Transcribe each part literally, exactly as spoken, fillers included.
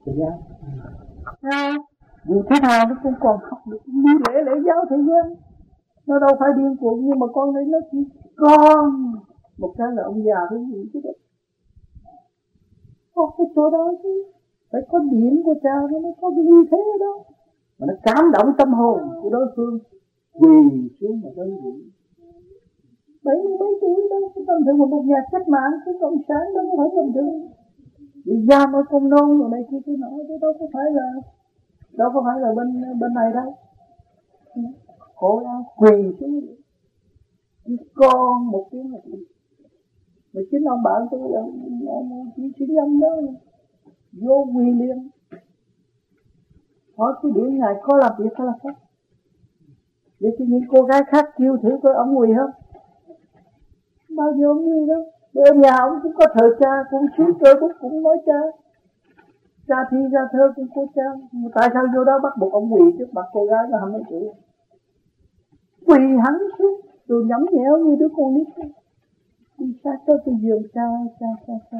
Thế gian à, dù thế nào nó cũng còn học được lý lẽ lễ giáo thế gian. Nó đâu phải điên cuồng, nhưng mà con thấy nó chỉ con một cái là ông già cái gì chứ đấy. Có cái chỗ đó chứ, phải có điểm của cha nó mới có cái như thế đó, mà nó cảm động tâm hồn của đối phương, quỳ xuống mà đơn vị. Bảy mươi mấy tuổi đâu có tầm thường, một nhà cách mạng cái cộng sản đâu có phải tầm thường. Đi giam ở công nông rồi này kia kia nọ, chứ đâu có phải là đâu có phải là bên bên này đâu. Khổ lắm, quỳ xuống con một tiếng là quỳ. Mà chính ông bạn tôi ông ông chỉ chỉ lâm đó vô quỳ liền. Hỏi cái điểm này có làm việc hay là không? Để cho những cô gái khác kêu thử coi ông quỳ không? Bao giờ ông quỳ đâu. Ở nhà ông cũng có thờ cha, cũng xuống cơ cũng cũng nói cha. Cha thi ra thơ cũng có cha. Mà tại sao vô đó bắt buộc ông quỳ trước mặt cô gái là hai mươi tuổi? Quỳ hắn xuống, rồi nhõng nhẽo như đứa con nít. Đi sát tới cái giường cha, cha, cha, cha.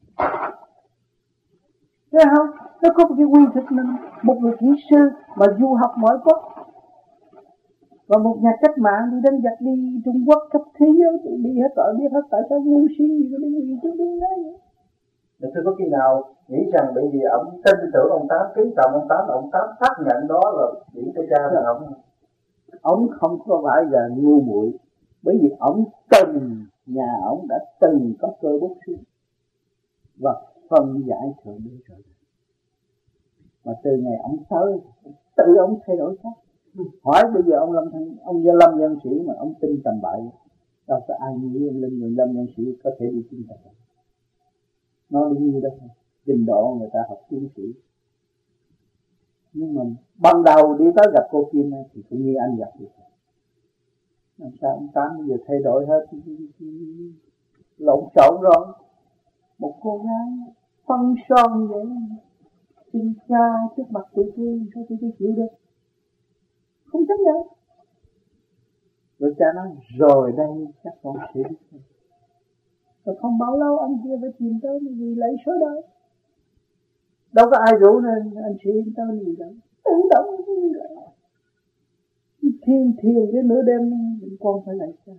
Thấy không? Nó có một cái quy thực mình. Một người kỹ sư mà du học mọi quốc, và một nhà cách mạng đi đánh giặc đi Trung Quốc khắp thế giới, đi hết tội biết hết tại sao ngu si gì có đi gì chứ đứng đấy. Mà tôi có khi nào nghĩ rằng bởi vì ông tin tưởng ông Tám, kính trọng ông Tám, ông Tám xác nhận đó là điểm của cha là ông. Ông không có phải là ngu muội, bởi vì ông từng nhà ông đã từng có cơ bút xuyên và phân giải thượng đế rồi. Mà từ ngày ông tới tự ông thay đổi khác. Hỏi bây giờ ông Lâm Thanh, ông Lâm Nhân Sĩ mà ông tin tầm bậy, đâu có ai nghĩ ông Lâm Lâm Nhân Sĩ có thể đi tin tầm bậy. Nó đi như đó, trình độ người ta học tiến sĩ. Nhưng mà ban đầu đi tới gặp cô Kim thì cũng như anh gặp được. Làm sao ông Tám bây giờ thay đổi hết, lộn xộn rồi. Một cô gái phân son vậy, xin cha trước mặt tụi tôi, sao tụi tôi chịu được? Không chấp nhận. Rồi cha nói, rồi đây chắc con sẽ biết. Rồi không bao lâu anh kia phải tìm tới vì lấy số đó. Đâu có ai rủ nên anh sẽ yên tâm gì đâu. Tự động cái gì đó. Thiên thiền cái nửa đêm con phải lại cha.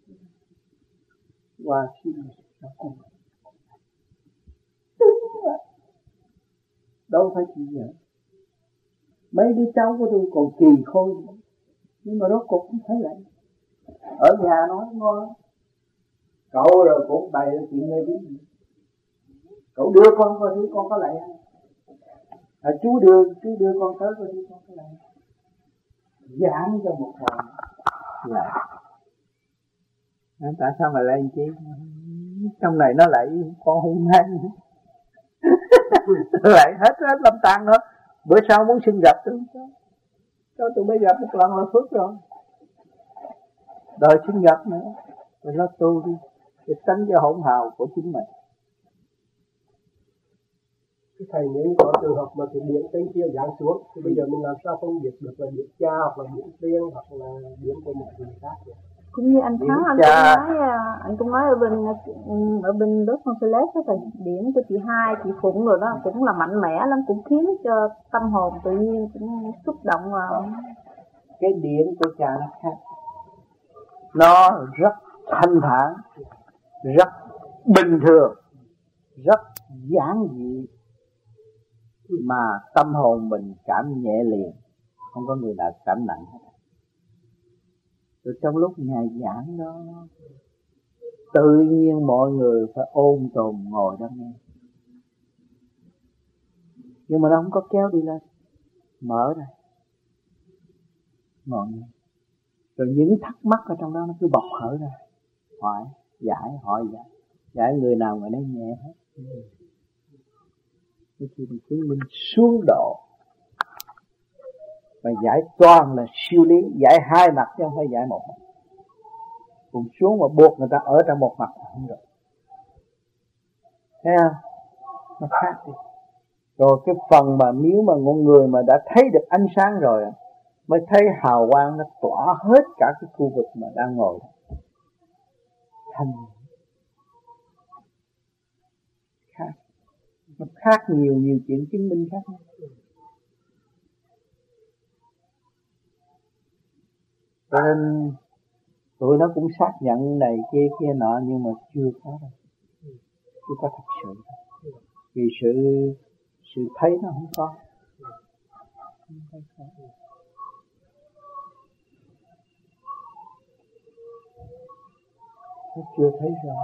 Qua xin cho con. Đâu phải chỉ vậy. Mấy đứa cháu của tôi còn kỳ khôi nữa. Nhưng mà rốt cuộc cũng phải lại. Ở nhà nói ngon. Cậu rồi cũng bày ra chuyện mê tín. Cậu đưa con coi thử con có lại không? À, chú đưa, chú đưa con tới coi thử con có lại. Giảng cho một hồi là tại sao mà lại chi? Trong này nó lại con hung hăng. Lại hết hết lâm tang nữa. Bữa sau muốn xin gặp tôi cho. Cho tụi bây gặp một lần là phước rồi. Đời xin gặp nữa. Rồi nó tu đi. Để tránh cho hỗn hào của chính mình. Cái thầy nếu có trường hợp mà cái điện trên kia giáng xuống thì bây giờ mình làm sao không biết được là điện cha hoặc là điện tiên hoặc là điện của một người khác vậy? Cũng như anh Thắng anh cha. cũng nói anh cũng nói ở bên ở bên Los Angeles đó, thì điểm của chị Hai, chị Phụng rồi đó cũng là mạnh mẽ lắm, cũng khiến cho tâm hồn tự nhiên cũng xúc động vào. Cái điểm của cha nó khác, nó rất thanh thản, rất bình thường, rất giản dị, mà tâm hồn mình cảm nhẹ liền, không có người nào cảm nặng hết. Rồi trong lúc Ngài giảng đó, tự nhiên mọi người phải ôm tồn ngồi đó nghe. Nhưng mà nó không có kéo đi lên, mở ra, ngồi nghe. Rồi những thắc mắc ở trong đó nó cứ bộc khởi ra, hỏi, giải, hỏi, giải. Giải người nào người đấy nhẹ hết. Thế thì mình chứng minh xuống độ. Và giải toàn là siêu lý, giải hai mặt chứ không phải giải một mặt. Cùng xuống mà buộc người ta ở trong một mặt là không được. Thấy không? Nó khác đi. Rồi cái phần mà nếu mà con người mà đã thấy được ánh sáng rồi, mới thấy hào quang nó tỏa hết cả cái khu vực mà đang ngồi. Thanh khác. Nó khác nhiều nhiều chuyện chứng minh khác nhau. Cho nên tụi nó cũng xác nhận này kia kia nọ, nhưng mà chưa có đâu, chưa có thật sự. Vì sự sự thấy nó không có. Không thấy có. Nó chưa thấy rõ.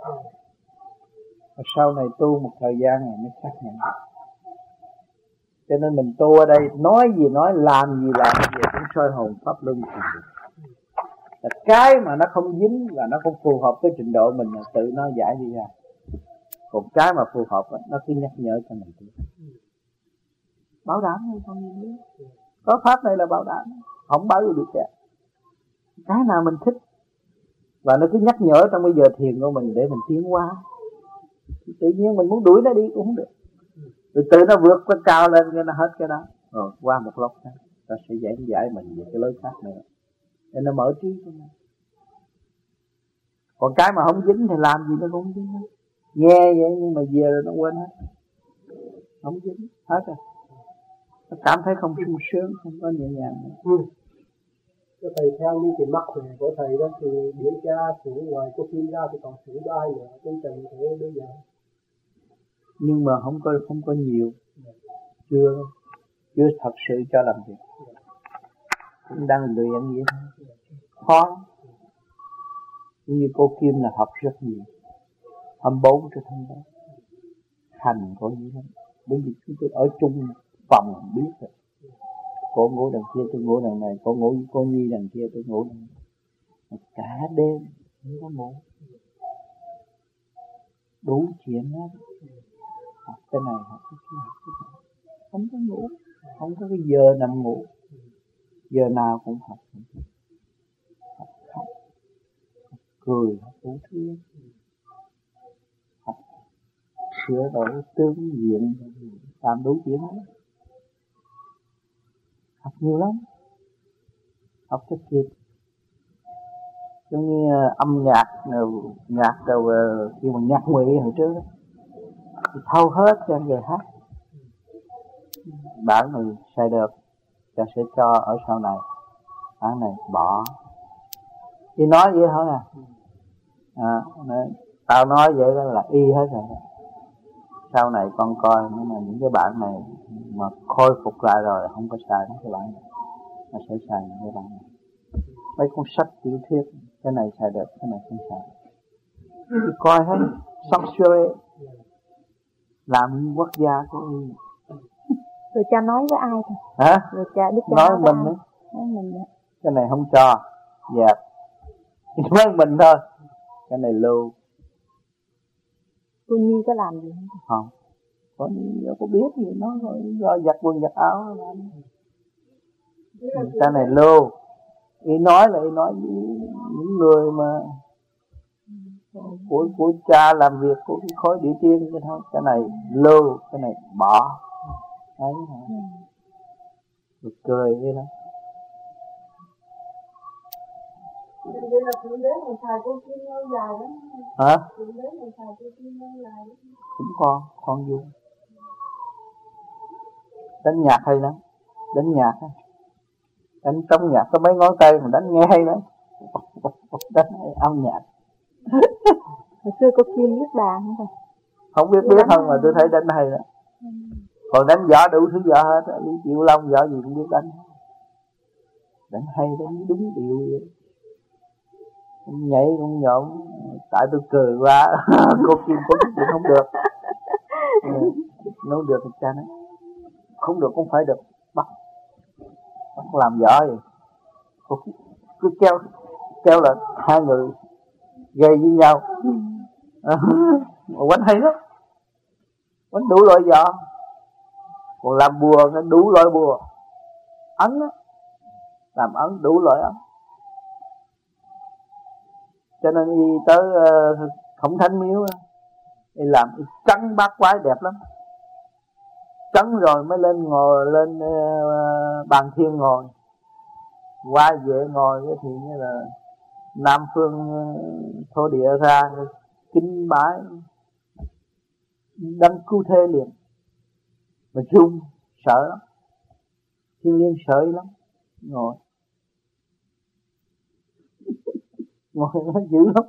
Và sau này tu một thời gian rồi mới xác nhận. Cho nên mình tu ở đây, nói gì nói, làm gì làm gì cũng soi hồn pháp luân. Là cái mà nó không dính và nó không phù hợp với trình độ mình là tự nó giải đi ra. Còn cái mà phù hợp đó, nó cứ nhắc nhở cho mình tu. Bảo đảm hay không biết. Có pháp này là bảo đảm, không bảo gì được cả. Cái nào mình thích và nó cứ nhắc nhở trong bây giờ thiền của mình để mình tiến qua. Tự nhiên mình muốn đuổi nó đi cũng không được. Từ từ nó vượt qua cao lên cho nó hết cái đó. Rồi qua một lúc đó, ta sẽ giải giải mình về cái lối khác nữa. Để nó mở trí cho mình. Còn cái mà không dính thì làm gì nó cũng không dính hết. Nghe vậy nhưng mà về rồi nó quên hết. Không dính hết rồi. Nó cảm thấy không sung sướng, không có nhẹ nhàng nữa. Ừ. Cho thầy theo như cái mắt khỏe của thầy đó thì điển cha xuống ngoài có phim ra thì còn xuống cho ai nữa trên trần thế bây giờ. Nhưng mà không có không có nhiều, chưa chưa thật sự cho làm việc, cũng đang luyện vậy thôi, khó. Như cô Kim là học rất nhiều, hai mươi bốn cho thân đó, hành có gì lắm. Bởi vì chúng tôi ở chung phòng biết rồi. Cô ngủ đằng kia, tôi ngủ đằng này, cô ngủ cô Nhi đằng kia, tôi ngủ đằng này. Cả đêm không có ngủ, đủ chuyện hết. Học cái này, học cái kia, học cái này. Không có ngủ, không có cái giờ nằm ngủ. Giờ nào cũng học. Học khóc, học cười, học đủ thứ. Học sửa đổi tướng diện, làm đủ chuyện hết. Học nhiều lắm. Học cái kịp. Giống như âm nhạc, nhạc rồi khi mà nhạc Mỹ hồi trước đó, thì thâu hết cho người hát. Bản này sai được, ta sẽ cho ở sau này. Bản này bỏ. Chỉ nói vậy thôi à. À tao nói vậy đó là y hết rồi. Sau này con coi nhưng mà những cái bản này mà khôi phục lại rồi không có xài những cái bản này, mà sẽ xài những cái bản này. Mấy cuốn sách tiểu thuyết, cái này xài được, cái này không xài. Thì coi hết, xong xuôi, làm quốc gia của y. Rồi cha nói với ai thôi? Hả? Rồi cha Đức cha nói, nói mình với ai? Nói mình đó. Cái này không cho, dẹp. Nói mình thôi, cái này lưu. Cô Nhi có làm gì không? Không, có đâu có biết gì, nó do giặt quần giặt áo. Cái này lưu. Ý nói là ý nói với những người mà của, của cha làm việc của cái khối địa tiên cái thôi. Cái này lưu, cái này bỏ. Đấy hả? Rồi cười vậy đó. Vậy là Thượng Đế còn xài cô Kim lâu dài lắm. Hả? Thượng Đế còn xài cô Kim lâu dài lắm. Cũng con, con vui. Đánh nhạc hay lắm. Đánh nhạc á. Đánh trong nhạc có mấy ngón tay mà đánh nghe hay lắm. Đánh âm nhạc. Hồi xưa cô Kim biết đàn không phải? Không biết biết không mà tôi thấy đánh hay lắm. Ừ. Còn đánh võ đủ thứ võ hết. Lý Diệu Long võ gì cũng biết đánh. Đánh hay, đánh đúng điệu vậy. Nhảy cũng nhộn. Tại tôi cười quá. Cô Kim có chút cũng không được. Nếu được thì cha nói không được cũng phải được. Bắt Bắt làm võ vậy. Cô cứ kéo Kéo là hai người gây với nhau. À, quánh hay lắm. Quánh đủ loại võ. Còn làm bùa nó đủ loại bùa. Ấn á, làm ấn đủ loại ấn. Cho nên đi tới uh, Khổng Thánh Miếu á, đi làm trắng bát quái đẹp lắm. Trắng rồi mới lên ngồi lên uh, bàn thiên ngồi. Qua vệ ngồi thì như là Nam phương uh, thổ địa ra kính bái. đâm cứu thế liền, mà run sợ lắm, Thiên Liên sợ lắm, ngồi ngồi nó dữ lắm,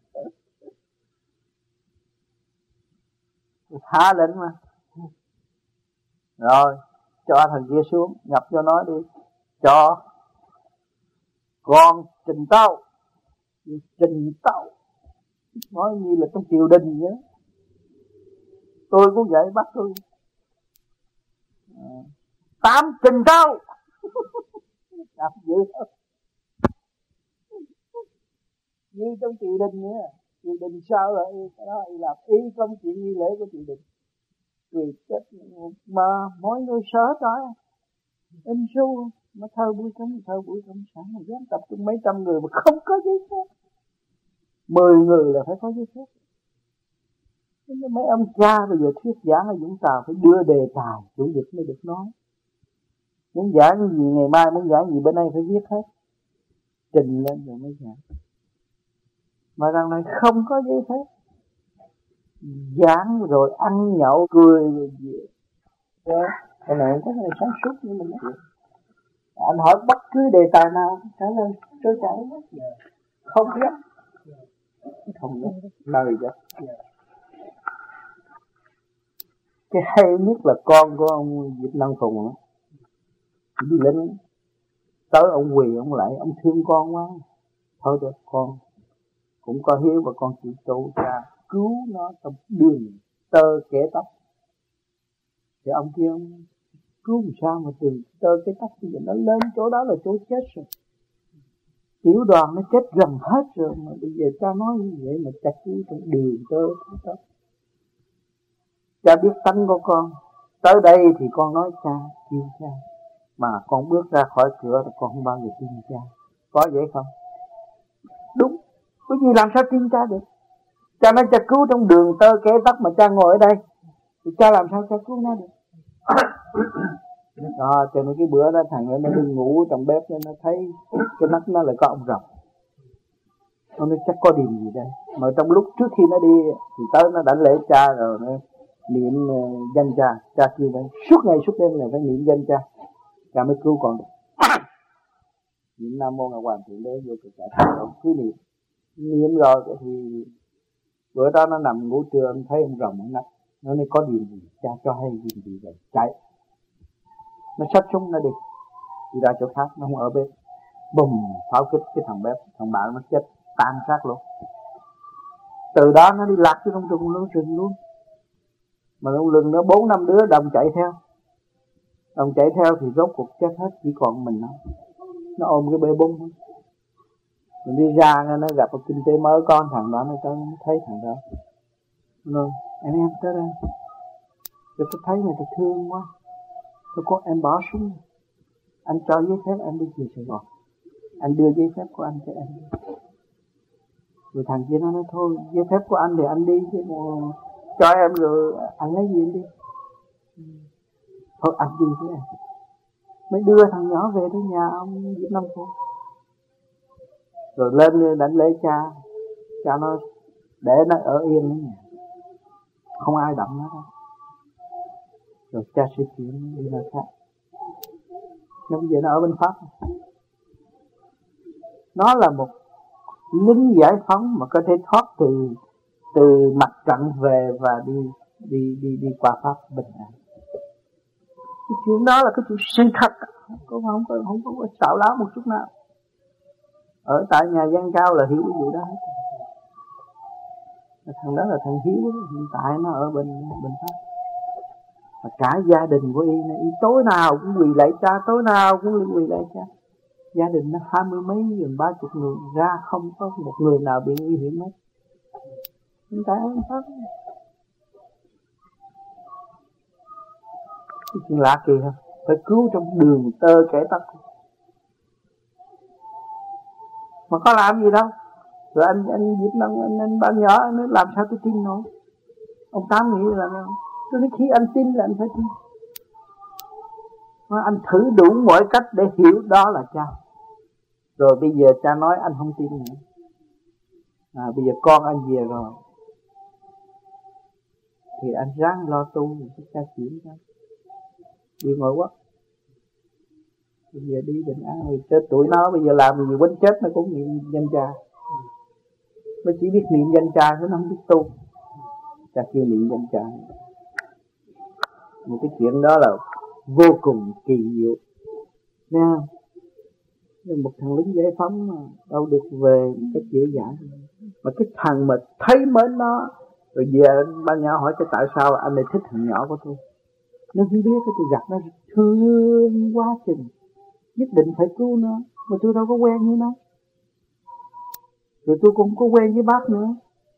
thả lệnh mà, rồi cho thằng kia xuống, nhập cho nó đi, cho con trình tấu, trình tấu, nói như là trong triều đình vậy. Tôi cũng vậy, bắt tôi à, tám trình tấu, đạp dữ lắm, như trong triều đình vậy. Triều đình sao là cái đó là ý công chuyện nghi lễ của triều đình. Cười chết mà mỗi người sợ trời, in su mà thơ buổi cấm thơ buổi cấm sáng mà dám tập trung mấy trăm người mà không có giấy phép, mười người là phải có giấy phép. Nên mấy ông cha bây giờ thuyết giảng ở Vũng Tàu phải đưa đề tài chủ nhật mới được nói. Muốn giảng cái gì ngày mai, muốn giảng gì bữa nay phải viết hết, trình lên rồi mới giảng. Mà rằng này không có giấy phép, giảng rồi ăn nhậu cười rồi gì đó. Cái này có người sáng suốt như mình nói. Anh hỏi bất cứ đề tài nào trả lời trôi chảy hết, không biết không biết lời đó. Cái hay nhất là con của ông Dịch Năng Phùng đó, đi lính tới ông quỳ ông lại, ông thương con quá, thôi được con cũng có hiếu và con chịu tu cha cứu nó trong đường tơ kẻ tóc. Thì ông kia ông cứu làm sao mà từ tơ cái tóc bây giờ nó lên chỗ đó là chỗ chết rồi, tiểu đoàn nó chết gần hết rồi, mà bây giờ cha nói như vậy mà cha cứu trong đường tơ cái tóc. Cha biết tánh của con, tới đây thì con nói cha, yêu cha, mà con bước ra khỏi cửa thì con không bao giờ tin cha, có vậy không? Đúng, cái gì làm sao tin cha được? Cha nói cha cứu trong đường tơ kẻ tóc mà cha ngồi ở đây, thì cha làm sao cha cứu nó được? Đó, cho nên cái bữa đó thằng nó đi ngủ trong bếp nó thấy cái nách nó lại có ông rồng. Nó nói chắc có điều gì đây. Mà trong lúc trước khi nó đi thì tới nó đã lễ cha rồi, nó niệm uh, danh cha, cha kêu vậy suốt ngày suốt đêm này phải niệm danh cha, cha mới cứu con được. Niệm Nam Mô Ngọc Hoàng Thượng Đế vô cực đại thần, cứ niệm niệm rồi thì bữa đó nó nằm ngủ trưa, nó thấy ông rồng ở nách, nó nói có điều gì, cha cho hay gì gì vậy, chạy, nó xách súng nó đi, đi ra chỗ khác, nó không ở bếp, bùm pháo kích cái thằng bếp, thằng bạn nó chết tan xác luôn. Từ đó nó đi lạc vô trong rừng luôn, rừng luôn. Mà trong rừng nó bốn năm đứa đồng chạy theo, đồng chạy theo thì rốt cuộc chết hết, chỉ còn mình nó, nó ôm cái bê bung thôi. Mình đi ra nó gặp một kinh tế mới, con thằng đó nó thấy thằng đó, nó anh em tới đây, rồi tôi thấy này tôi thương quá, tôi có em bỏ súng, anh cho giấy phép anh đi về Sài Gòn, anh đưa giấy phép của anh cho em. Rồi thằng kia nó nói thôi giấy phép của anh thì anh đi chứ mà cho em rồi anh lấy gì anh đi. Thôi anh đi với em. Mới đưa thằng nhỏ về tới nhà ông Việt Nam Phú. Rồi lên đánh lễ cha, cha nó để nó ở yên ở nhà, không ai động nó đâu. Rồi cha sẽ chuyển đi nơi khác. Nhưng bây giờ nó ở bên Pháp. Nó là một lính giải phóng mà có thể thoát từ từ mặt trận về và đi đi đi đi qua Pháp bình an. Cái chuyện đó là cái chuyện sự thật, không không có không có xạo láo một chút nào. Ở tại nhà Văn Cao là hiểu cái vụ đó hết. Thằng đó là thằng Hiếu đó, hiện tại nó ở bên bên Pháp. Và cả gia đình của y này, y tối nào cũng quỳ lạy cha, tối nào cũng quỳ lạy cha. Gia đình nó hai mươi mấy, gần ba chục người, ra không có một người nào bị nguy hiểm hết. Hiện tại ở bên Pháp. Cái chuyện lạ kỳ không? Phải cứu trong đường tơ kẻ tóc. Mà có làm gì đâu. Rồi anh anh Việt Nam anh, anh bạn nhỏ anh nói làm sao tôi tin nổi. Ông Tám nghĩ là tôi nói khi anh tin là anh phải tin. Mà anh thử đủ mọi cách để hiểu đó là cha. Rồi bây giờ cha nói anh không tin nữa. À, bây giờ con anh về rồi. thì anh ráng lo tu thì cha chuyển cho đi ngồi quốc. Bây giờ đi bình an rồi chết tụi nó bây giờ làm gì quên chết nó cũng niệm danh cha. Nó chỉ biết niệm danh cha chứ nó không biết tu. Cha kêu niệm danh cha. Một cái chuyện đó là vô cùng kỳ diệu. Nghe không? Nhưng một thằng lính giải phóng mà đâu được về một cách dễ dàng. Mà cái thằng mà thấy mến nó rồi về ban nhỏ hỏi cái tại sao anh lại thích thằng nhỏ của tôi. Nó không biết cái tôi gặp nó thương quá chừng, nhất định phải cứu nó, mà tôi đâu có quen với nó. Rồi tôi cũng không có quen với bác nữa.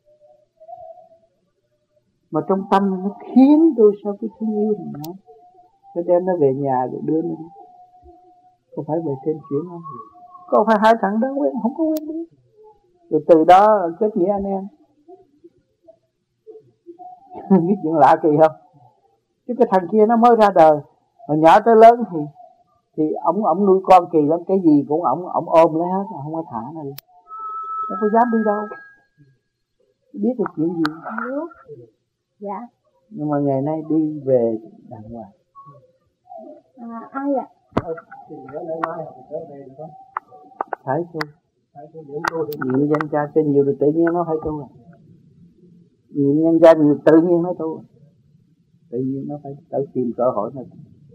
Mà trong tâm nó khiến tôi sao tôi thương yêu thằng nhỏ. Tôi đem nó về nhà rồi đưa nó đi. Không phải về trên chuyển không? Có phải hai thằng đó quen, không có quen biết. Rồi từ đó kết nghĩa anh em. Biết chuyện lạ kỳ không? Chứ cái thằng kia nó mới ra đời, hồi nhỏ tới lớn thì thì ổng ổng nuôi con kỳ lắm, cái gì cũng ổng ổng ôm lấy hết, không có thả nó đi, không có dám đi đâu, biết được chuyện gì. Dạ. Nhưng mà ngày nay đi về đàng hoàng. À, ai ạ? Phải tu, niệm danh cha cho nhiều rồi tự nhiên nó phải tu. Niệm danh cha nhiều tự nhiên nó tu. Tự nhiên nó phải tự tìm cơ hội này.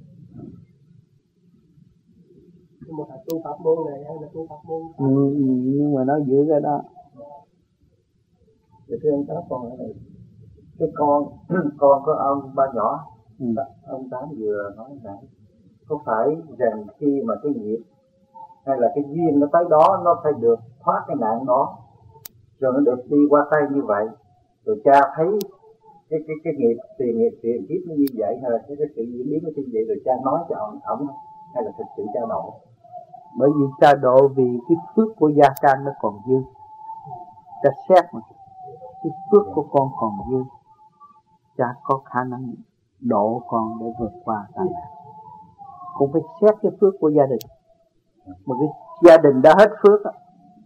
Một là tu pháp môn này hay là tu pháp môn? Ừ, nhưng mà nó giữ cái đó. Thì thưa ông Tám, con ở đây, cái con con của ông ba nhỏ, ừ. Ông Tám vừa nói rằng có phải rằng khi mà cái nghiệp hay là cái duyên nó tới đó nó phải được thoát cái nạn đó, rồi nó được đi qua tay như vậy, rồi cha thấy cái cái cái nghiệp tiền nghiệp tiền kiếp nó như vậy, hay là cái cái sự diễn biến nó như vậy, rồi cha nói cho ông ổng hay là thực sự cha độ? Bởi vì cha độ vì cái phước của gia can nó còn dư, cha xét mà cái phước của con còn dư, cha có khả năng độ con để vượt qua tai nạn. Cũng phải xét cái phước của gia đình. Một cái gia đình đã hết phước á,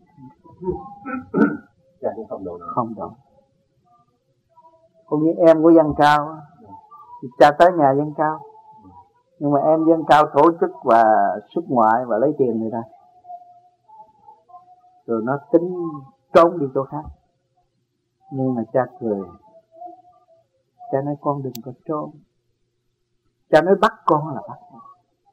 cha cũng không độ, không độ. Cũng như em của dân cao thì cha tới nhà dân cao, nhưng mà em dân cao tổ chức và xuất ngoại và lấy tiền người ta, rồi nó tính trốn đi chỗ khác. Nhưng mà cha cười, cha nói con đừng có trốn. Cha nói bắt con là bắt con.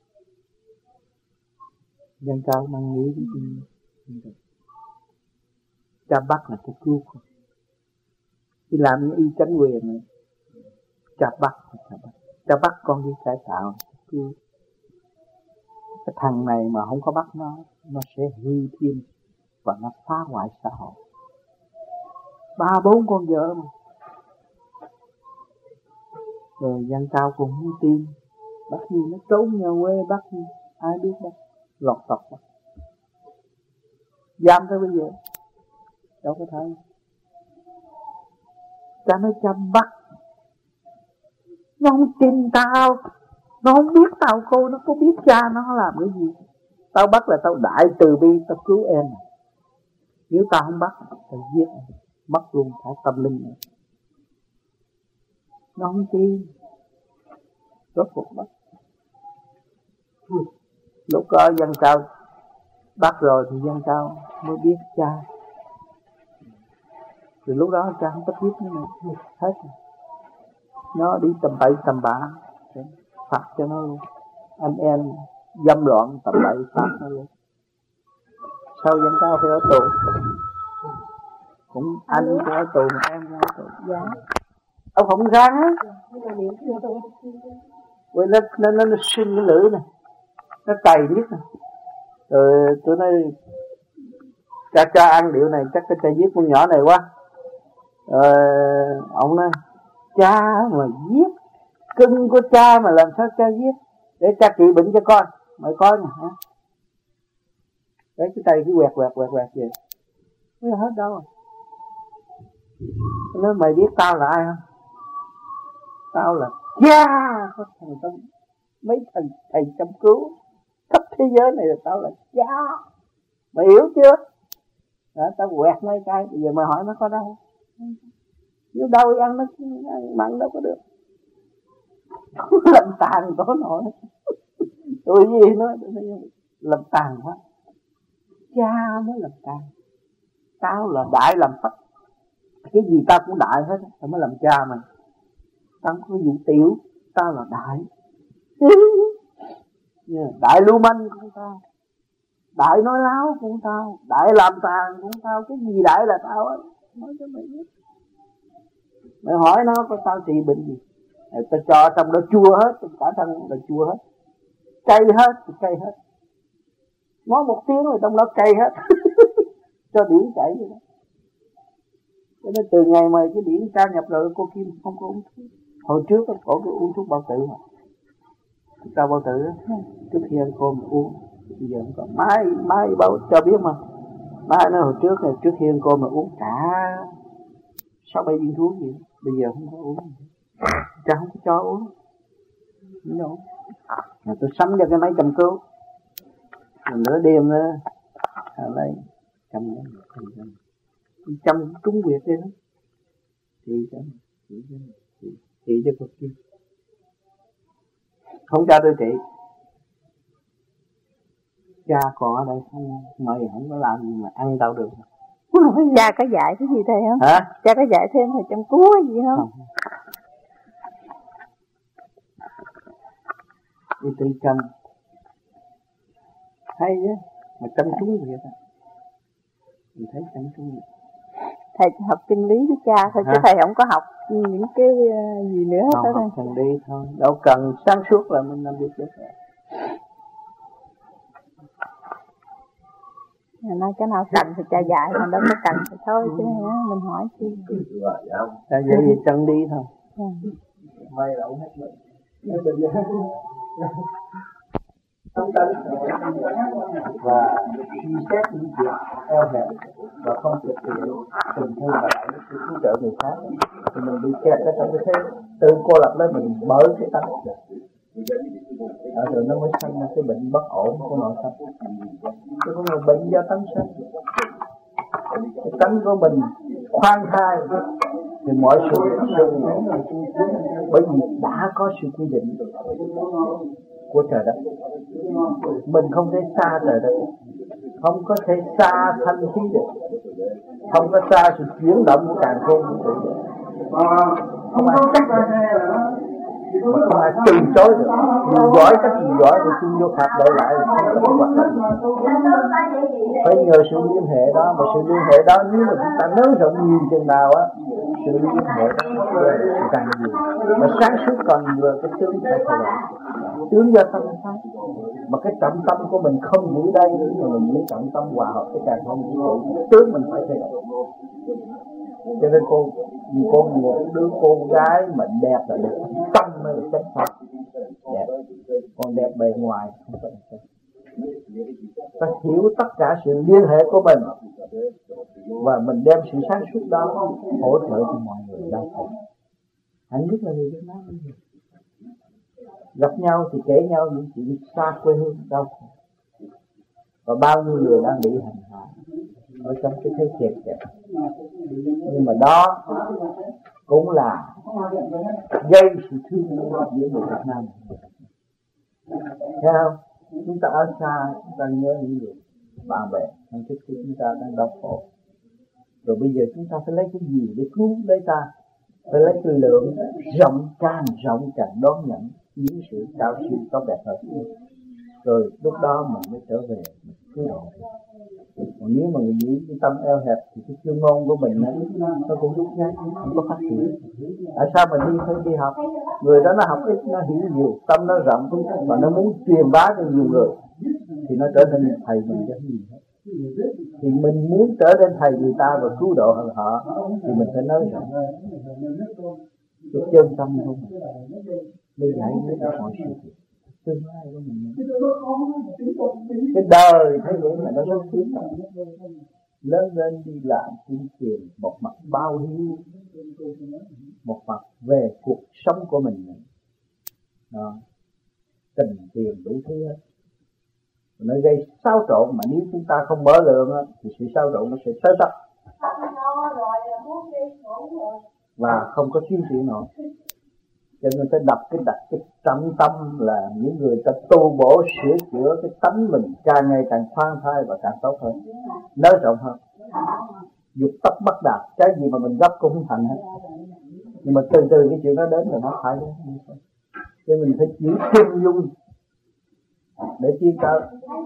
Dân cao đang nghĩ cái gì? Cha bắt là cha cứu con. Khi làm những y chánh quyền này, cha bắt là cha bắt. Cha bắt con đi cải tạo, cứu. Cái thằng này mà không có bắt nó, nó sẽ hư thiên và nó phá hoại xã hội. Ba bốn con vợ mà. Rồi dân cao cũng không tin. Bắt gì nó trốn nhà quê, bắt gì ai biết bắt, lọt tọt bắt. Giam tới bây giờ đâu có thấy. Cha nói cha bắt, nó không tin tao, nó không biết tao cô, nó có biết cha nó làm cái gì. Tao bắt là tao đại từ bi, tao cứu em. Nếu tao không bắt, tao giết em, mất luôn cả tâm linh này. Nó không tin, rốt cuộc bắt. Lúc có dân cao bắt rồi thì dân cao mới biết cha. Từ lúc đó cha không bắt giết nữa nữa, hết rồi. Nó đi tầm bậy tầm bạ, phạt cho nó luôn. Anh em dâm loạn tầm bậy phạt nó luôn. Sau dân cao phải ở tù. Cũng anh cũng ở tù mà em cũng ở tù. Dạ. Ông không ráng á. Vậy nó, nó, nó, nó sinh cái lưỡi này, nó cày biết này. Rồi tôi nói cha cha ăn điệu này chắc cái cha giết con nhỏ này quá. Rồi ông nói cha mà giết cưng của cha mà làm sao cha giết, để cha trị bệnh cho con mày coi nè hả. Đấy cái tay cứ quẹt quẹt quẹt quẹt vậy, không hết đâu rồi. Nói mày biết tao là ai không? Tao là cha của thằng trong mấy thằng thầy chăm cứu khắp thế giới này, là tao là cha. Mày hiểu chưa? Đó, tao quẹt mấy cái, bây giờ mày hỏi nó có đâu. Nếu đau ăn nó ăn mặn đâu có được. Làm tàn có nổi. Tôi gì nói làm tàn quá. Cha mới làm tàn. Tao là đại làm Phật. Cái gì tao cũng đại hết. Tao mới làm cha mày. Tao không có vụ tiểu. Tao là đại. Đại lưu manh của tao. Đại nói láo của tao. Đại làm tàn của tao. Cái gì đại là tao ấy. Nói cho mày biết. Mày hỏi nó có tao trị bệnh gì. Tao cho trong đó chua hết. Cả thân là chua hết. Cay hết thì cay hết. Nói một tiếng rồi trong đó cay hết. Cho điển chảy vậy đó. Cho nên từ ngày mà cái điển ca nhập rồi cô Kim không có uống thuốc. Hồi trước có cái uống thuốc bao tử mà. Sao bao tử đó. Trước khi ăn cơm uống. Bây giờ không có. Mai, mai bao cho biết mà. Mai nói hồi trước này trước khi ăn cơm mà uống cả sáu bảy viên thuốc gì. Bây giờ không có uống. Cha không có cho uống. Không đâu. Mà tôi sắm cho cái máy châm cứu. Rồi nửa đêm nữa lấy châm châm châm trúng huyệt đi đó. Thì cho thì cho thì, thì cho cô Kim. Không cho tôi trị. Cha còn ở đây không mời không có làm gì mà ăn đâu được. Cha có dạy cái gì thầy không? Hả? Cha có dạy thêm thầy chăm cứu gì không? Không. Đi tự chăm. Hay chứ. Mà chăm trúng việc á. Mình thấy chăm trúng việc. Thầy học chân lý với cha thôi. Hả? Chứ thầy không có học những cái gì nữa hết. Không, học chân lý thôi. Đâu cần sáng suốt là mình làm việc được. Nói cái nào cần thì cha dạy, mà đâu có cần thì thôi chứ mình hỏi chi. Ta dạy gì chân đi thôi. May là ông hết bệnh. Và suy xét những việc eo hẹp và không thực hiện tình thương và lại sự cứu trợ người khác thì mình bị kẹt ở trong cái thế tự cô lập lên mình mở cái tâm rồi nó mới sinh ra cái bệnh bất ổn của nội tâm. Chứ có người bệnh do tánh sanh, cái tánh của mình khoan thai thì mọi sự sự bởi vì đã có sự quy định của trời đất. Mình không thể xa trời đất, không có thể xa thanh khí được, không có xa sự chuyển động của càn khôn vũ trụ. Không ai chắc được, mà không ai từ chối được. Nhiều giỏi các gì giỏi thì xin vô hạt đợi lại là không có hoạt động. Phải nhờ sự liên hệ đó, mà sự liên hệ đó nếu mà chúng ta nới rộng nhiều chừng nào á, sự liên hệ đó càng nhiều. Mà sáng suốt còn nhiều cái tướng phải thay đổi. Tướng do tâm pháp. Mà cái trọng tâm của mình không giữ đây, mà mình giữ trọng tâm hòa hợp cái càng không vũ trụ. Tướng mình phải thay đổi. Cho nên cô, vì cô một đứa cô gái mà đẹp là đẹp tâm mới là chân thật đẹp, còn đẹp bề ngoài không phải đẹp. Ta hiểu tất cả sự liên hệ của mình và mình đem sự sáng suốt đó hỗ trợ cho mọi người đau khổ. Hạnh nhất là người Việt Nam bây giờ gặp nhau thì kể nhau những chuyện xa quê hương đau khổ, và bao nhiêu người đang bị hành hạ ở trong cái thế kẹt kẹt. Nhưng mà đó cũng là gây sự thương yêu giữa người Việt Nam. Thấy không? Chúng ta ở xa, chúng ta nhớ những người bạn bè thân thích của chúng ta đang đau khổ. Rồi bây giờ chúng ta phải lấy cái gì để cứu lấy ta? Phải lấy cái lượng rộng, càng rộng càng đón nhận những sự cao siêu tốt đẹp hơn. Rồi lúc đó mình mới trở về mình cứu độ. Còn nếu mà người nghĩ cái tâm eo hẹp thì cái chuyên môn của mình nó cũng rút ngắn, không có phát triển. Tại sao mình đi phải đi học? Người đó nó học ít, nó hiểu nhiều, tâm nó rộng, mà nó muốn truyền bá cho nhiều người thì nó trở thành thầy mình cho gì hết. Thì mình muốn trở nên thầy người ta và cứu độ họ thì mình phải nói rằng cái chân tâm của mình mới giải quyết được mọi sự việc tương lai của mình. Cái đời thế vậy mà nó rất phức tạp. Lớn lên đi làm kiếm tiền, một mặt bao hiếu, một mặt về cuộc sống của mình. Đó. Tình tiền đủ thứ hết. Nó gây xáo trộn, mà nếu chúng ta không mở lượng thì sự xáo trộn nó sẽ tới tấp. và không có tiến triển nổi. Cho nên phải đặt cái đặt cái trọng tâm là những người ta tu bổ sửa chữa cái tánh mình càng ngày càng khoan thai và càng tốt hơn, nới rộng hơn. Dục tốc bất đạt, cái gì mà mình gấp cũng không thành hết. Nhưng mà từ từ cái chuyện đó đến rồi nó phải đến. Cho mình phải giữ trung dung để tiến tới.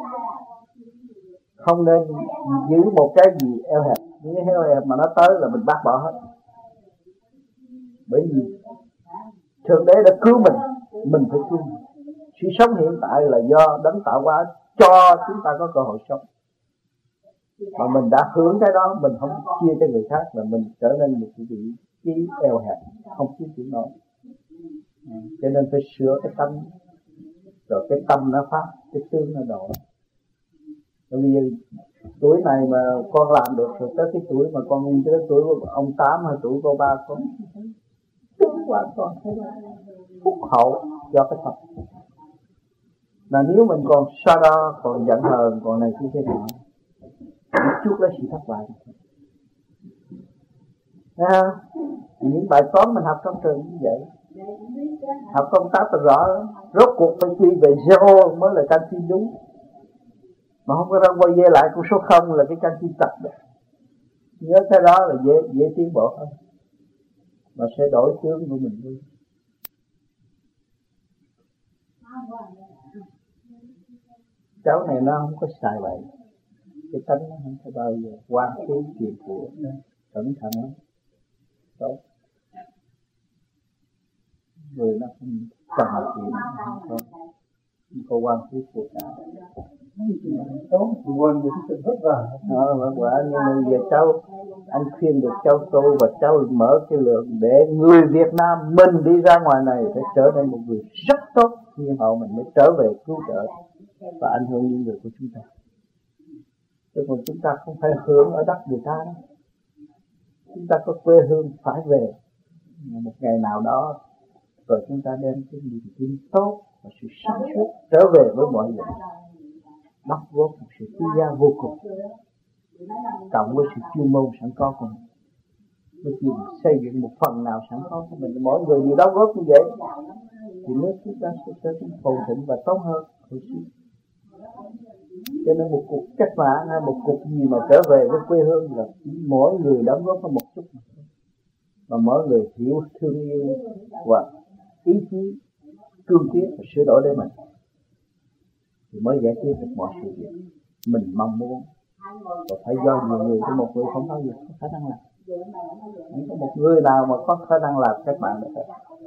Không nên giữ một cái gì eo hẹp. Những cái eo hẹp mà nó tới là mình bác bỏ hết. Bởi vì Thượng Đế đã cứu mình, mình phải cứu. Sự sống hiện tại là do Đấng tạo hóa cho chúng ta có cơ hội sống. Mà mình đã hưởng cái đó, mình không chia cho người khác, là mình trở nên một cái vị trí eo hẹp, không chia chuyện nổi. Cho nên phải sửa cái tâm, rồi cái tâm nó phát, cái xương nó đổ. Bởi vì tuổi này mà con làm được, rồi tới cái tuổi mà con tới cái tuổi của ông Tám hay tuổi của ba con, tức hoàn toàn thấy phúc hậu do cái tập. Là nếu mình còn so đo, còn giận hờn, còn này kia thế nào, chút lấy sự thất bại. À, những bài toán mình học trong trường như vậy, học công tác là rõ, rốt cuộc phải quy về zero mới là canxi đúng. Mà không có ra quay về lại con số không là cái canxi tập đấy. Nhớ cái đó là dễ dễ tiến bộ hơn, mà sẽ đổi tướng của mình luôn. Cháu này nó không có xài bậy, cái tánh nó không có bao giờ quan khí chuyện của nó, cẩn thận lắm, tốt. Người nó không cần chuyện, không có, không có quan khí của cả. Tốt, quên những sự vất vả. Đó, vất vả, nhưng mà giờ cháu, anh khuyên được cháu tu và cháu mở cái lượng để người Việt Nam mình đi ra ngoài này phải trở nên một người rất tốt, như họ mình mới trở về cứu trợ và ảnh hưởng những người của chúng ta. Chứ còn chúng ta không phải hưởng ở đất người ta đó. Chúng ta có quê hương phải về. Một ngày nào đó rồi chúng ta đem cái niềm tin tốt và sự sáng suốt trở về với mọi người, đóng góp một sự quý giá vô cùng, cộng với sự chuyên môn sẵn có của mình, mới chịu xây dựng một phần nào sẵn có của mình. Mỗi người đều đóng góp như vậy thì nước chúng ta sẽ trở nên phồn thịnh và tốt hơn hồi xưa. Cho nên một cuộc cách mạng hay một cuộc gì mà trở về với quê hương là mỗi người đóng góp có một chút mà, mà mỗi người hiểu thương yêu và ý chí cương quyết và sửa đổi để mình thì mới giải quyết được mọi sự việc mình mong muốn. Và phải do nhiều người, chứ một người không bao giờ có khả năng làm. Không có một người nào mà có khả năng làm cách mạng được.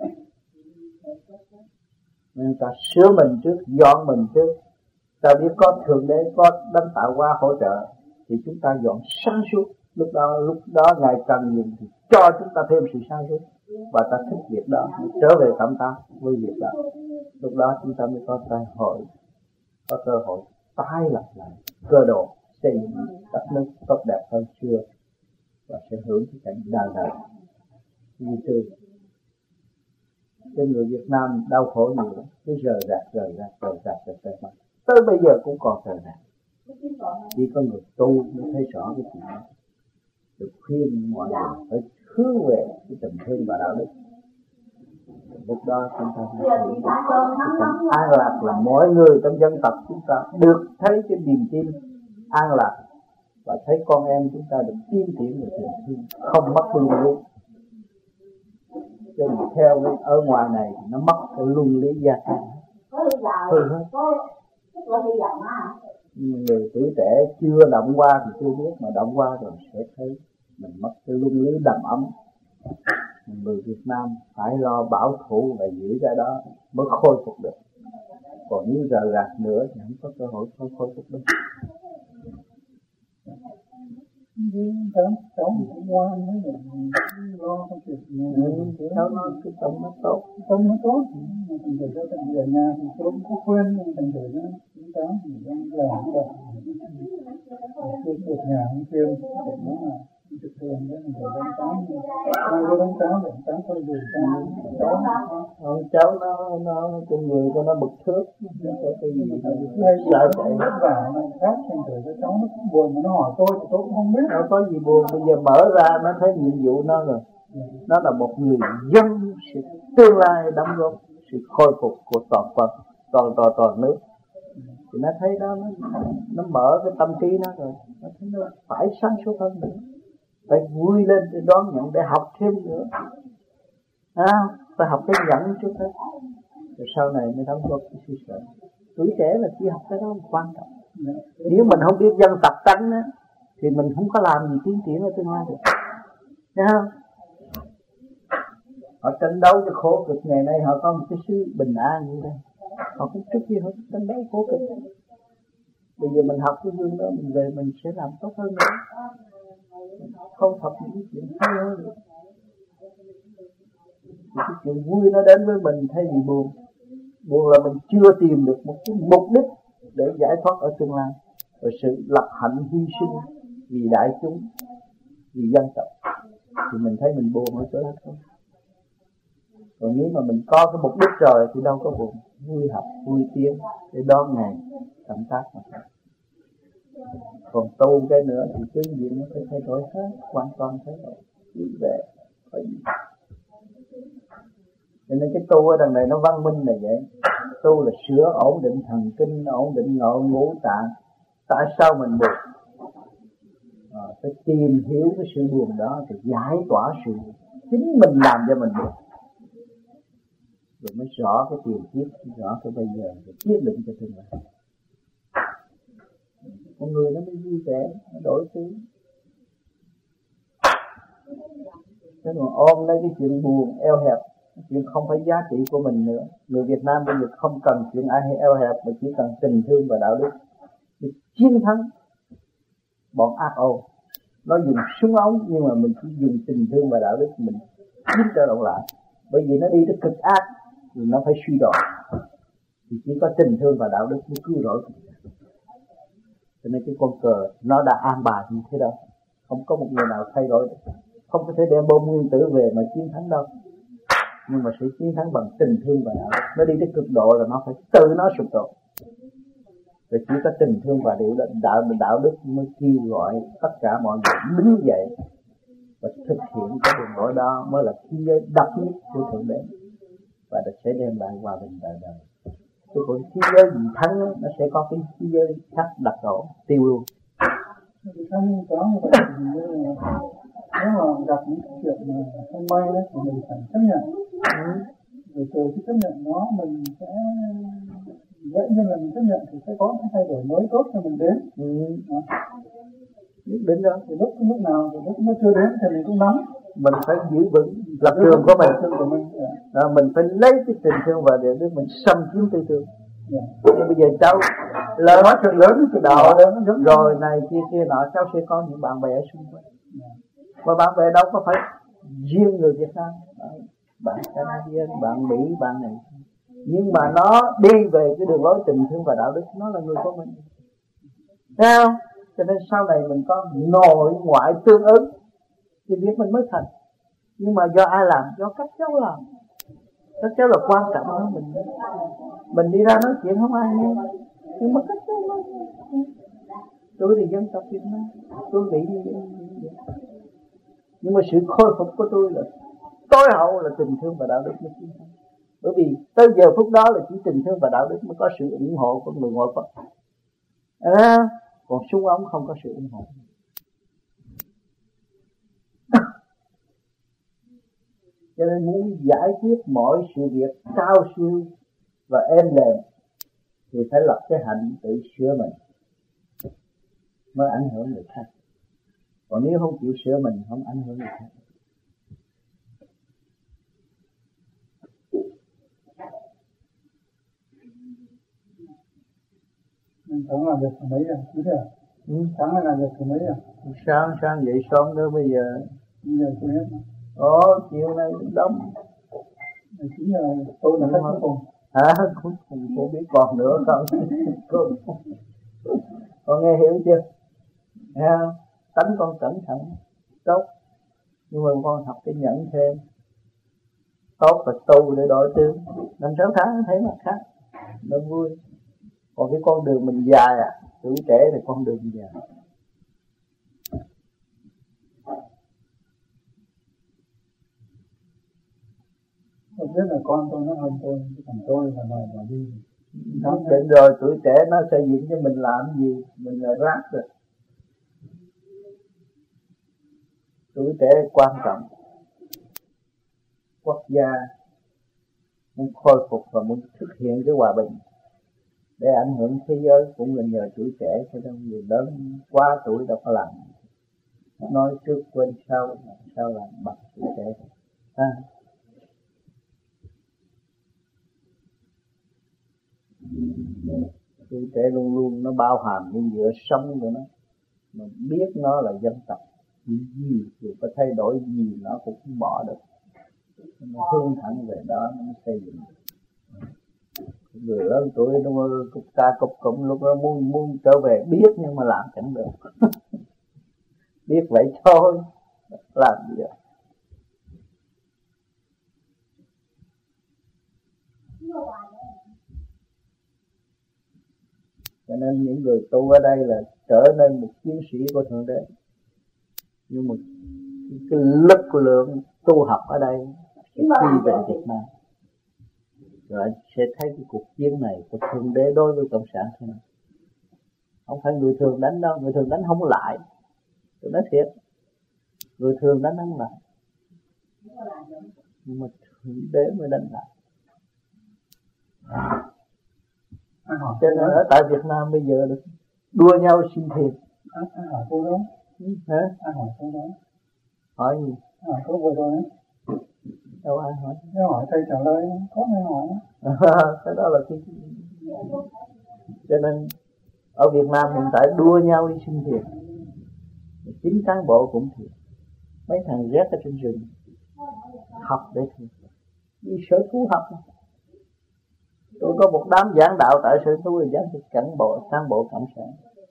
Nên ta sửa mình trước, dọn mình trước. Ta biết có Thượng Đế, có Đấng tạo hóa hỗ trợ thì chúng ta dọn sáng suốt. Lúc đó, lúc đó Ngài cần dùng thì cho chúng ta thêm sự sáng suốt. Và ta thích việc đó, trở về cảm ta với việc đó. Lúc đó chúng ta mới có cơ hội, có cơ hội tái lập lại cơ đồ, xây dựng đất nước tốt đẹp hơn xưa và sẽ hưởng cái cảnh đời đời như xưa. Cho người Việt Nam đau khổ nhiều lắm, cứ rời rạc rời rạc rời rạc rời rạc mà tới bây giờ cũng còn rời rạc. Chỉ có người tu mới thấy rõ cái chuyện đó. Được khuyên mọi người phải hướng về cái tình thương và đạo đức. Lúc đó chúng ta phải thấy cái an lạc là mỗi người trong dân tộc chúng ta được thấy cái niềm tin an lạc và thấy con em chúng ta được tiến triển về tình thương, không mất luân lý. Cho nên theo cái ở ngoài này thì nó mất cái luân lý gia đình. Thôi hết. Người tuổi trẻ chưa động qua thì chưa biết, mà động qua rồi sẽ thấy mình mất cái luân lý đầm ấm. Người Việt Nam phải lo bảo thủ và giữ cái đó mới khôi phục được. Còn nếu giờ gạt nữa thì không có cơ hội khôi phục được. Cháu cháu cũng ngoan nữa, lo không chịu. Cháu nói cái tâm nó tốt, tâm nó tốt. Thành thử ra thành ở nhà thì tôi cũng có khuyên, thành thử ra chúng cháu thì đang làm cái khuyên một nhà không khuyên để nó là thực thường đấy, thành thử ra cháu ai có đống cháu để cháu có gì cháu cháu cháu nó nó con người của nó bực thước, nó có cái gì hay sợ chạy vất vả nó khác, thành thử ra cháu nó cũng buồn mà nó hỏi tôi thì tôi cũng không biết. Nó có gì buồn, bây giờ mở ra nó thấy nhiệm vụ nó rồi. Nó là một người dân sự tương lai đóng góp sự khôi phục của toàn Phật, toàn toàn toàn nước. Thì nó thấy đó, nó, nó mở cái tâm trí nó rồi, nó thấy nó phải sáng suốt hơn nữa, phải vui lên để đón nhận, để học thêm nữa, à, phải học cái nhẫn trước hết, rồi sau này mới đóng góp cái suy sợ. Tuổi trẻ là chỉ học cái đó là quan trọng. Nếu mình không biết dân tập tánh á, thì mình không có làm gì tiến triển ở tương lai được, thấy không? Họ tranh đấu cho khổ cực, ngày nay họ có một cái sự bình an như đây, họ không chút gì họ tranh đấu khổ cực. Bây giờ mình học cái gương đó, mình về mình sẽ làm tốt hơn nữa, không học những chuyện hay hơn nữa. Cái chuyện vui nó đến với mình thay vì buồn. Buồn là mình chưa tìm được một cái mục đích để giải thoát ở tương lai, rồi sự lập hạnh hy sinh vì đại chúng, vì dân tộc, thì mình thấy mình buồn ở chỗ đó thôi. Còn nếu mà mình có cái mục đích rồi thì đâu có buồn, vui học, vui tiến để đón ngày cảm tác mà thôi. Còn tu cái nữa thì tương diện nó phải thay đổi hết, hoàn toàn thay đổi, vui vẻ, có gì. Cho nên cái tu ở đằng này nó văn minh là vậy. Tu là sửa ổn định thần kinh, ổn định nội ngũ tạng. Tại sao mình buồn? À, phải tìm hiểu cái sự buồn đó thì giải tỏa sự chính mình làm cho mình buồn, rồi mới rõ cái tiền kiếp, rõ cái bây giờ, rồi quyết định cho tương lai. Con người nó mới vui vẻ, nó đổi thứ. Thế mà ôm lấy cái chuyện buồn eo hẹp, chuyện không phải giá trị của mình nữa. Người Việt Nam bây giờ không cần chuyện ai hay eo hẹp, mà chỉ cần tình thương và đạo đức để chiến thắng bọn ác ôn. Nó dùng súng ống nhưng mà mình chỉ dùng tình thương và đạo đức mình chiến trở động lại. Bởi vì nó đi tới cực ác thì nó phải suy đồi, thì chỉ có tình thương và đạo đức mới cứu rỗi. Cho nên cái con cờ nó đã an bài như thế đó, không có một người nào thay đổi được. Không có thể đem bom nguyên tử về mà chiến thắng đâu, nhưng mà sẽ chiến thắng bằng tình thương và đạo đức. Nó đi tới cực độ là nó phải tự nó sụp đổ, rồi chỉ có tình thương và đạo đức, đạo, đạo đức mới kêu gọi tất cả mọi người đứng dậy và thực hiện cái đường lối đó, mới là thế giới độc nhất của Thượng Đế và sẽ đem lại hòa bình đời đời. Chứ còn thế giới gì thắng nó sẽ có cái thế giới khác đặt đổ tiêu luôn. Thì không có như vậy thì nếu mà gặp những chuyện mà không may đấy thì mình phải chấp nhận. Ừ. Rồi từ cái chấp nhận đó mình sẽ vậy, nhưng mà mình chấp nhận thì sẽ có cái thay đổi mới tốt cho mình đến. Ừ. Lúc đến đó thì lúc lúc nào thì lúc nó chưa đến thì mình cũng nắm. Mình phải giữ vững lập trường của mình. Của mình. Đó, mình phải lấy cái tình thương và để mình xâm chiếm tư tưởng. Yeah. Nhưng bây giờ cháu lớn nói chuyện lớn cái đạo lớn rồi này kia kia nọ, cháu sẽ có những bạn bè xung quanh. Yeah. Và bạn bè đâu có phải riêng người Việt Nam, bạn Canadian, bạn Mỹ, bạn này, nhưng mà nó đi về cái đường lối tình thương và đạo đức, nó là người của mình, thấy không? Cho nên sau này mình có nội ngoại tương ứng thì biết mình mới thành. Nhưng mà do ai làm? Do các cháu làm. Các cháu là quan trọng hơn mình. Mình đi ra nói chuyện không ai nghe, nhưng mà các cháu nói. Tôi thì dân tộc Việt Nam, tôi nghĩ như vậy. Nhưng mà sự khôi phục của tôi là tối hậu là tình thương và đạo đức mới chiến thắng. Bởi vì tới giờ phút đó là chỉ tình thương và đạo đức mới có sự ủng hộ của người ngoại Phật. À, còn súng ống không có sự ủng hộ. Cho nên muốn giải quyết mọi sự việc cao siêu và êm đềm thì phải lập cái hạnh tự sửa mình mới ảnh hưởng người khác. Còn nếu không chịu sửa mình không ảnh hưởng người khác. Sáng làm việc từ mấy à? Cứ thế à? Ừ. Sáng làm việc từ mấy à? Sáng, sáng dậy sớm nữa bây giờ. Bây giờ chưa hết. Ồ, chiều nay đông. Chính là tôi là khách cuối cùng. Hả? Cuối cùng cũng biết còn nữa không? Con nghe hiểu chưa? Nghe không? Tánh con cẩn thận, tốt. Nhưng mà con học cái nhẫn thêm. Tốt và tu để đổi tướng. Năm sáu tháng thấy mặt khác. Nó vui. Còn cái con đường mình dài à, tuổi trẻ thì con đường dài. Tôi biết là con tôi nó hơn tôi, còn tôi là đòi bỏ đi. Không định rồi tuổi trẻ nó xây dựng cho mình làm gì, mình là rác rồi. Tuổi trẻ quan trọng. Quốc gia muốn khôi phục và muốn thực hiện cái hòa bình để ảnh hưởng thế giới cũng là nhờ tuổi trẻ, chứ đâu người lớn quá tuổi đâu có làm. Nói trước quên sau, sao làm bằng tuổi trẻ à. Tuổi trẻ luôn luôn nó bao hàm những giữa sống của nó, mà biết nó là dân tộc, những gì dù có thay đổi gì nó cũng không bỏ được, nó hướng thẳng về đó nó xây dựng. Người lớn tuổi nó cục ca cục cụm lúc đó muốn muốn trở về biết nhưng mà làm chẳng được. Biết vậy thôi, làm gì được. Cho nên những người tu ở đây là trở nên một chiến sĩ của Thượng Đế. Nhưng mà cái lực lượng tu học ở đây sẽ quy về Việt Nam. Rồi anh sẽ thấy cái cuộc chiến này của Thượng Đế đối với Cộng sản thế nào. Không phải người thường đánh đâu, người thường đánh không lại. Tôi nói thiệt, người thường đánh không lại, nhưng mà Thượng Đế mới đánh lại. Cho nên ở tại Việt Nam bây giờ được đua nhau xin thiệt. Anh hỏi cô đó. Hả? Anh hỏi cô đó. Hỏi gì? Hỏi cô vừa rồi ấy. Đâu ai hỏi? Nếu hỏi thầy trả lời, có ai hỏi. Cái đó là cái... Cho nên ở Việt Nam hiện tại đua nhau đi xin thiệt. Chính cán bộ cũng thiệt. Mấy thằng rét ở trên rừng học để thiệt. Đi sở thú học. Tôi có một đám giảng đạo tại sở thú là giảng thiệt cán bộ, cán bộ cộng sản.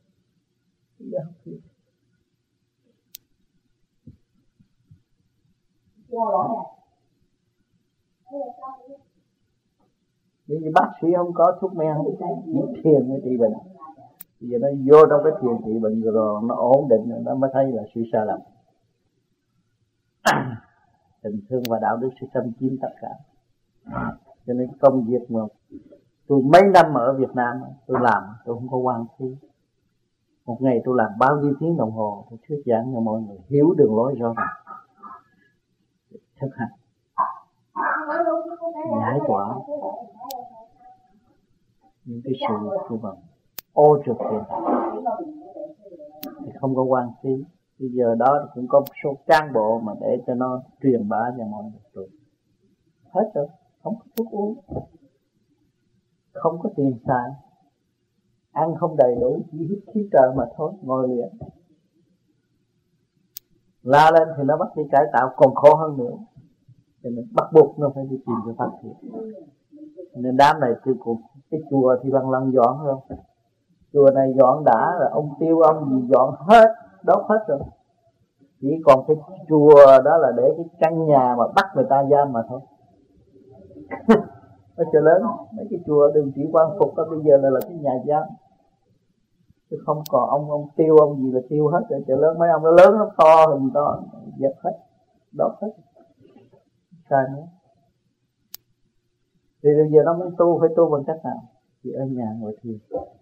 Vì bác sĩ không có thuốc men, chỉ thiền mới trị bệnh. Bây giờ nó vô trong cái thiền trị bệnh rồi nó ổn định rồi nó mới thấy là sự sai lầm. Tình thương và đạo đức sẽ xâm chiếm tất cả. Cho nên công việc mà tôi mấy năm ở Việt Nam tôi làm tôi không có quan phí. Một ngày tôi làm bao nhiêu tiếng đồng hồ tôi thuyết giảng cho mọi người hiểu đường lối rõ ràng, thực hành, giải tỏa những cái sự của mình ô trực tiền thì không có quan phí. Bây giờ đó thì cũng có một số cán bộ mà để cho nó truyền bá cho mọi người rồi. Hết rồi, không có thuốc uống, không có tiền xài, ăn không đầy đủ, chỉ hít khí trời mà thôi, ngồi liền. La lên thì nó bắt đi cải tạo còn khổ hơn nữa. Cho nên bắt buộc nó phải đi tìm cái phát triển. Nên đám này tôi cũng cái chùa thì bằng lần dọn không. Chùa này dọn đã rồi, ông Tiêu ông gì dọn hết, đốt hết rồi. Chỉ còn cái chùa đó là để cái căn nhà mà bắt người ta giam mà thôi. Ở chợ lớn, mấy cái chùa đường chỉ quan phục đó bây giờ là, là cái nhà giam. Chứ không còn ông ông Tiêu ông gì là tiêu hết rồi. Chợ lớn mấy ông nó lớn nó to hình to, dẹp hết, đốt hết. Sao nữa? Thì bây giờ nó muốn tu, phải tu bằng cách nào? Thì ở nhà ngồi thiền.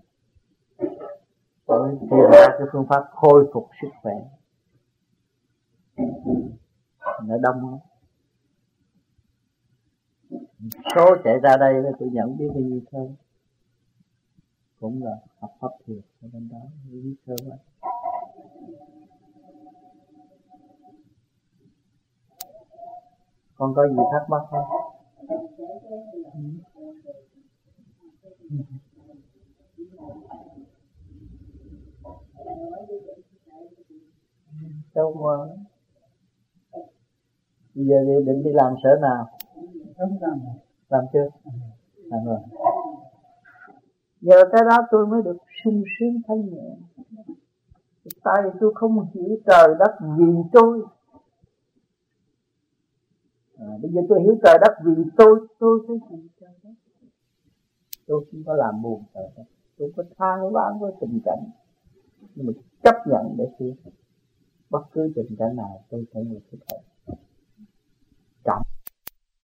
Rồi thiền ra cái phương pháp khôi phục sức khỏe. Nó đông lắm. Số chạy ra đây tôi nhận biết bao nhiêu thơ. Cũng là học pháp thiền ở bên đó, biết thơ quá. Con có gì thắc mắc không? Đâu mà bây giờ định đi làm sở nào? Làm chưa? Làm rồi. Nhờ cái đó tôi mới được sung sướng thanh nhẹ. Tại vì tôi không hiểu trời đất vì tôi. À, bây giờ tôi hiểu trời đất vì tôi, tôi phải hiểu trời đất. Tôi không có làm buồn trời đất. Tôi có than vãn với tình cảnh. Nhưng mà chấp nhận để hiểu. Bất cứ tình cảnh nào tôi phải người thích hợp.